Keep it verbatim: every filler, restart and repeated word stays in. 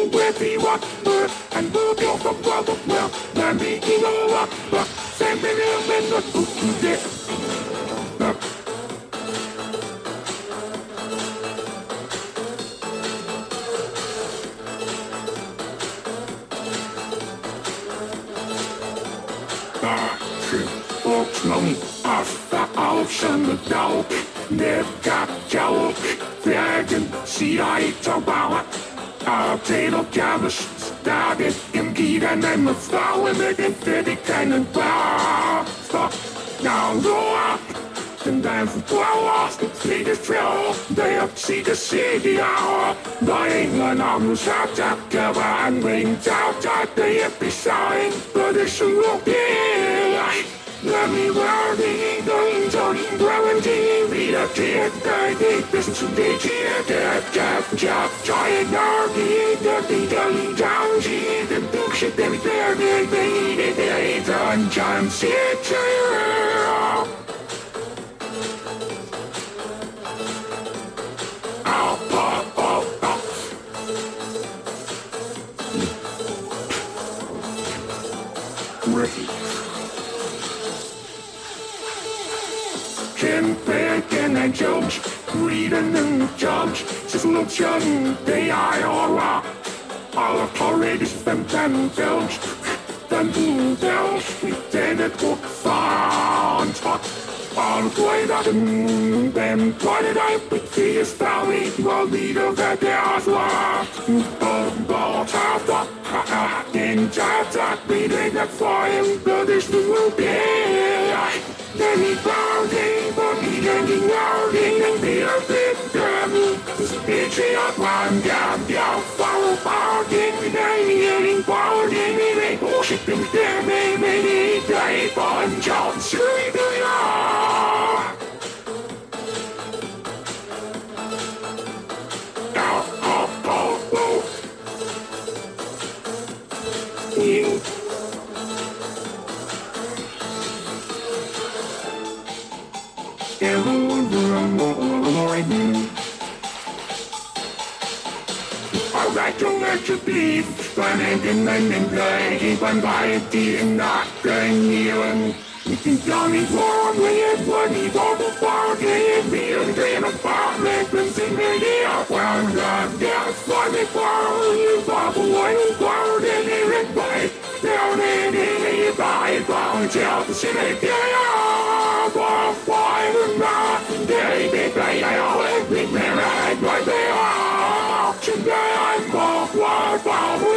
where he was, and who built the world of well, then making all up, but same in him and the book to this. Åknom asta avsöndet dag, nedgattjåk, vägen siai tabauat, avtel och gammers, stadigt imgidan en med frauen med en färdig keinen bar. Stopp, now go up, den där för blåa, flyger fjäll, det uppsider sig i hour, där England har nu sagt att det var en ringtaugt att det är besagring, för det som låg där. Let me wear the going Tony Brown T V the kid I think this is the kid that Jeff Jeff Giant Narky the the down she the book shit that there they made it on John City. Ken Bacon and Judge, reading and Judge, just look young, they are all up. All of Torres, them ten Belge, them two Belge, we did it walk far on top. All the way that them pointed out with the valley, well, leader that there's left. Oh, ball top up, ha ha, in chat that we did that for him, but there's the will be. Then he found him, but he didn't know him, and be a bit dumb. This bitchy up one down, down, follow, follow, ding, ding, ding, follow, ding, ding, bullshit, ding, ding, ding, ding, ding, fun, John, silly, do ya? Out, up, up, up. You. Alright, don't let you be But I didn't let him play But by being not going you you can tell me for when it was he was before getting me and then about making in the year when God got for me for you for one for the lyric by down in the by by tell the city for five and not they be play I always be married right there today I'm for for